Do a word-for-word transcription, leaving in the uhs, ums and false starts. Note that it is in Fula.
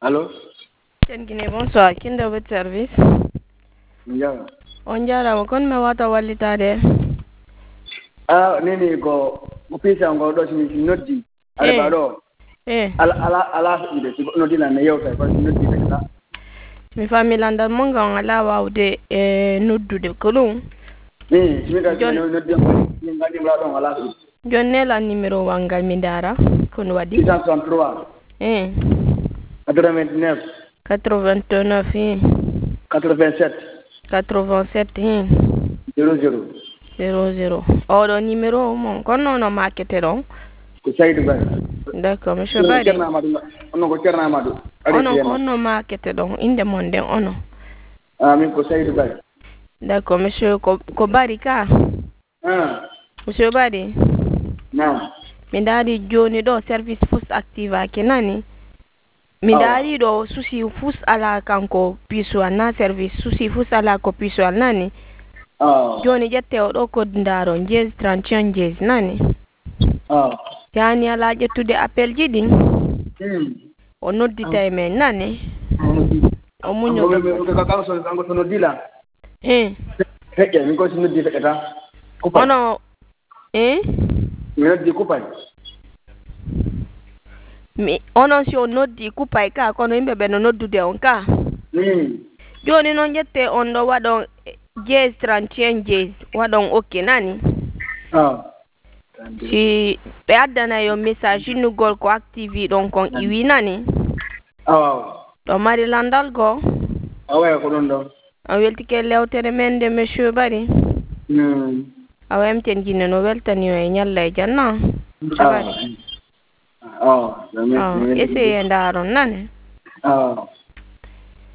Allô? Guinée, bonsoir. Qui est votre service? Njara. On jara kon me wata walitade. Ah, nini ko kupisa ngo do sini nodi. Ale bado. Eh. Ala ala ala ide si nodi la ne yota ko nodi la. Mi famille ndal mo ngala wawde e noddude kolon. Ni, mi ka nodi ngi ngadi bla do ala. Jonne la numéro wangal mi dara kon wadi six cent trente-trois. Eh. quatre-vingt-neuf. quatre-vingt-neuf. Eh. quatre-vingt-sept. quatre-vingt-sept. Eh. zéro zéro. zéro zéro. Odo numéro mon kon non marketé don. Ko Saïdou Ba. D'accord, monsieur Bari. Cerna Amadou. On ko Cerna Amadou. Ono ko no marketé don inde monde ono. Ah, min ko Saïdou Ba. D'accord, monsieur ko ko Bari ka. Ah. Monsieur Bari. Naam. Mi dari joni do service fus activa kenani. Mi dari do susi fus ala kanko piso na service susi fus ala ko piso nani. Ah. Joni jette o do ko ndaro jez trente jez nani. Ah. Yani ala jettude appel jidi. Hmm. O noddita e men nani. O munyo ko ka ka so ko so nodila. Eh. Feke mi ko so noddi fekata. Ono eh? Mi noddi kupay. Mi ono si o noddi kupay ka kono imbe be no noddude on ka. Hmm. Joni non jette on do wadon jez trente jez wadon okay nani. Ah. Si be addana yo message nugol ko active don kon iwi nani. Ah. Do mari landal go. Awa ko don do. A weltike lewtere men de monsieur Bari. Hmm. Awem ten jinne no weltani yo e nyalla e janna. Ah. Ah. Ah, essaye ndaron nani. Ah.